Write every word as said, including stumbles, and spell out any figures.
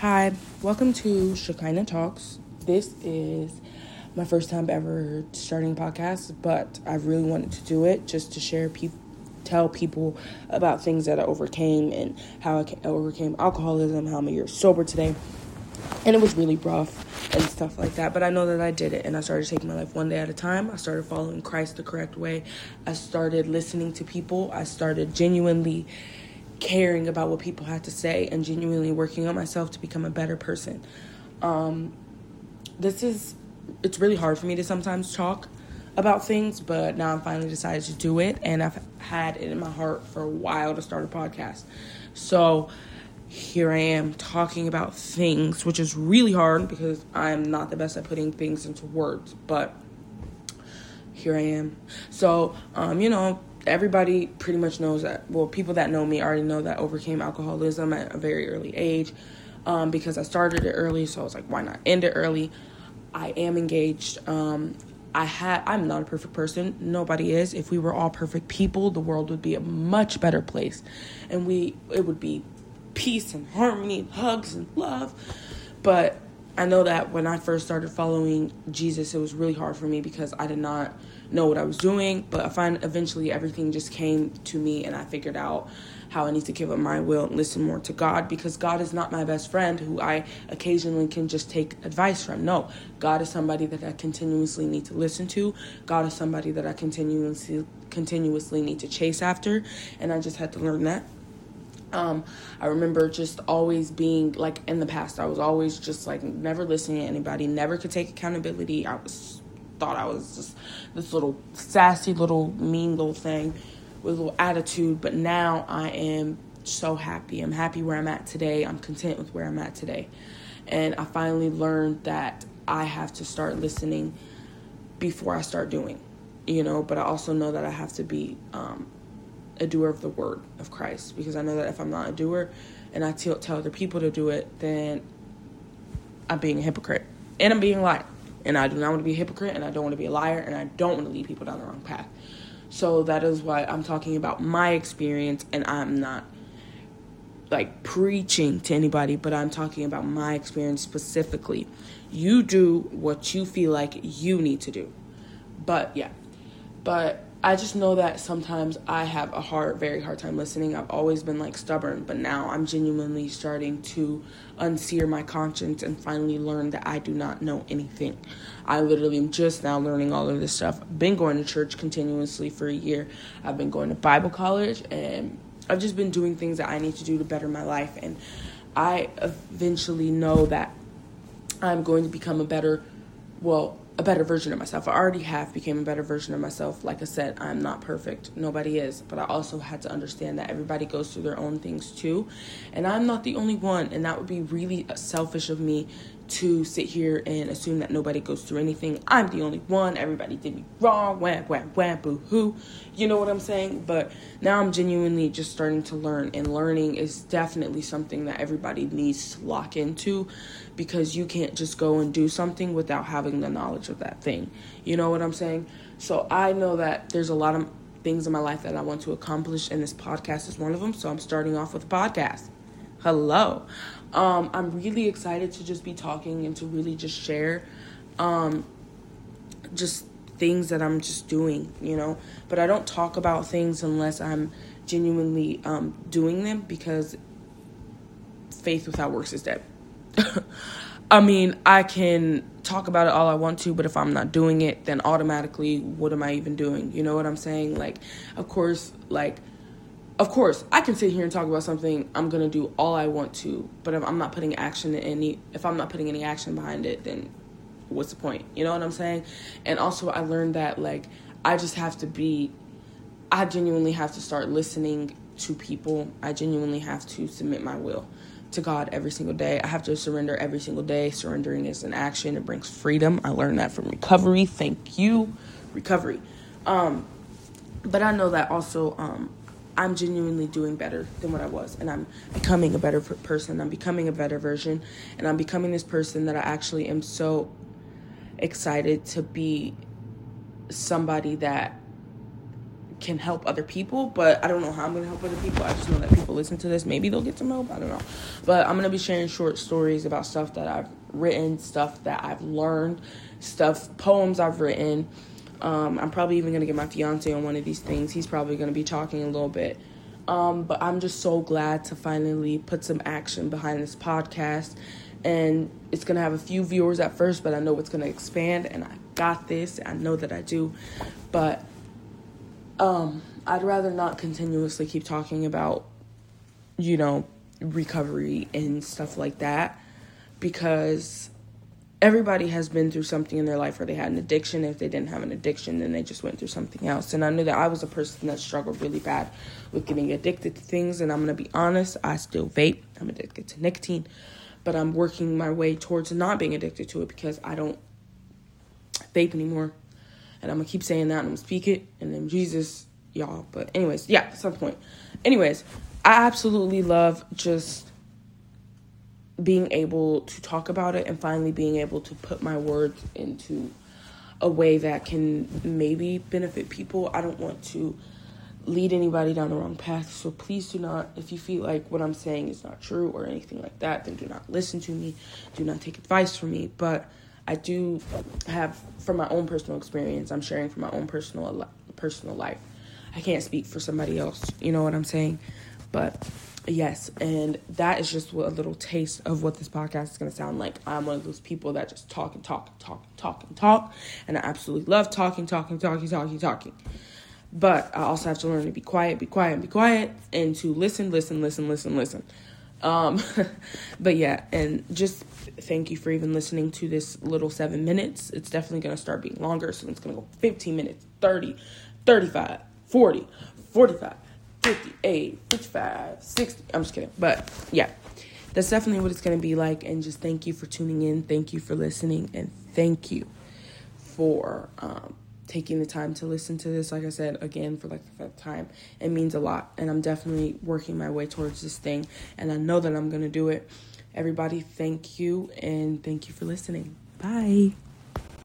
Hi, welcome to Shekinah Talks. This is my first time ever starting a podcast, but I really wanted to do it just to share, pe- tell people about things that I overcame and how I overcame alcoholism, how I'm a year sober today. And it was really rough and stuff like that, but I know that I did it, and I started taking my life one day at a time. I started following Christ the correct way. I started listening to people. I started genuinely caring about what people had to say and genuinely working on myself to become a better person. Um, this is, it's really hard for me to sometimes talk about things, but now I'm finally decided to do it, and I've had it in my heart for a while to start a podcast. So here I am talking about things, which is really hard because I'm not the best at putting things into words, but here I am. So, um, you know, everybody pretty much knows that, well, people that know me already know that I overcame alcoholism at a very early age um, because I started it early, so I was like, why not end it early? I am engaged. Um, I had, I'm not a perfect person. Nobody is. If we were all perfect people, the world would be a much better place, and we it would be peace and harmony and hugs and love. But I know that when I first started following Jesus, it was really hard for me because I did not know what I was doing, but I find eventually everything just came to me, and I figured out how I need to give up my will and listen more to God, because God is not my best friend who I occasionally can just take advice from. No, God is somebody that I continuously need to listen to. God is somebody that I continuously continuously need to chase after, and I just had to learn that. Um, I remember just always being, like, in the past, I was always just, like, never listening to anybody, never could take accountability. I was thought I was just this little sassy little mean little thing with a little attitude, but now I am so happy. I'm happy where I'm at today. I'm content with where I'm at today. And I finally learned that I have to start listening before I start doing, you know, but I also know that I have to be um, a doer of the word of Christ, because I know that if I'm not a doer and I t- tell other people to do it, then I'm being a hypocrite and I'm being a liar. And I do not want to be a hypocrite, and I don't want to be a liar, and I don't want to lead people down the wrong path. So that is why I'm talking about my experience, and I'm not, like, preaching to anybody, but I'm talking about my experience specifically. You do what you feel like you need to do. But, yeah. But I just know that sometimes I have a hard, very hard time listening. I've always been, like, stubborn, but now I'm genuinely starting to unsear my conscience and finally learn that I do not know anything. I literally am just now learning all of this stuff. I've been going to church continuously for a year. I've been going to Bible college, and I've just been doing things that I need to do to better my life. And I eventually know that I'm going to become a better, well, a better version of myself. I already have become a better version of myself. Like I said, I'm not perfect. Nobody is. But I also had to understand that everybody goes through their own things too. And I'm not the only one. And that would be really selfish of me to sit here and assume that nobody goes through anything. I'm the only one. Everybody did me wrong. Wham, wham, wham, boo, hoo. You know what I'm saying? But now I'm genuinely just starting to learn. And learning is definitely something that everybody needs to lock into, because you can't just go and do something without having the knowledge of that thing. You know what I'm saying? So I know that there's a lot of things in my life that I want to accomplish, and this podcast is one of them. So I'm starting off with a podcast. Hello. Um, I'm really excited to just be talking and to really just share um, just things that I'm just doing, you know. But I don't talk about things unless I'm genuinely um, doing them, because faith without works is dead. I mean, I can talk about it all I want to, but if I'm not doing it, then automatically, what am I even doing? You know what I'm saying? Like, of course, like, of course, I can sit here and talk about something. I'm going to do all I want to, but if I'm not putting action in any, if I'm not putting any action behind it, then what's the point? You know what I'm saying? And also, I learned that, like, I just have to be, I genuinely have to start listening to people. I genuinely have to submit my will to God every single day. I have to surrender every single day. Surrendering is an action. It brings freedom. I learned that from recovery. Thank you, recovery. Um, but I know that also um, I'm genuinely doing better than what I was. And I'm becoming a better person. I'm becoming a better version. And I'm becoming this person that I actually am so excited to be somebody that can help other people, but I don't know how I'm gonna help other people. I just know that people listen to this, maybe they'll get some help, I don't know. But I'm gonna be sharing short stories about stuff that I've written, stuff that I've learned, stuff, poems I've written. um I'm probably even gonna get my fiance on one of these things. He's probably gonna be talking a little bit. Um but I'm just so glad to finally put some action behind this podcast, and it's gonna have a few viewers at first, but I know it's gonna expand, and I got this. I know that I do. But Um, I'd rather not continuously keep talking about, you know, recovery and stuff like that, because everybody has been through something in their life where they had an addiction. If they didn't have an addiction, then they just went through something else. And I knew that I was a person that struggled really bad with getting addicted to things. And I'm going to be honest, I still vape. I'm addicted to nicotine, but I'm working my way towards not being addicted to it because I don't vape anymore. And I'm going to keep saying that, and I'm going to speak it, and then Jesus, y'all. But anyways, yeah, that's the point. Anyways, I absolutely love just being able to talk about it and finally being able to put my words into a way that can maybe benefit people. I don't want to lead anybody down the wrong path, so please do not, if you feel like what I'm saying is not true or anything like that, then do not listen to me. Do not take advice from me. But I do have, from my own personal experience, I'm sharing from my own personal personal life. I can't speak for somebody else, you know what I'm saying? But yes, and that is just what, a little taste of what this podcast is going to sound like. I'm one of those people that just talk and talk and talk and talk and talk, and I absolutely love talking, talking, talking, talking, talking. But I also have to learn to be quiet, be quiet, be quiet, and to listen, listen, listen, listen, listen. Um, but yeah, and just thank you for even listening to this little seven minutes. It's definitely going to start being longer. So it's going to go fifteen minutes, thirty, thirty-five, forty, forty-five, fifty-eight, fifty-five, sixty. I'm just kidding. But yeah, that's definitely what it's going to be like. And just thank you for tuning in. Thank you for listening. And thank you for, um, taking the time to listen to this. Like I said, again, for like the fifth time, it means a lot. And I'm definitely working my way towards this thing. And I know that I'm going to do it. Everybody, thank you. And thank you for listening. Bye.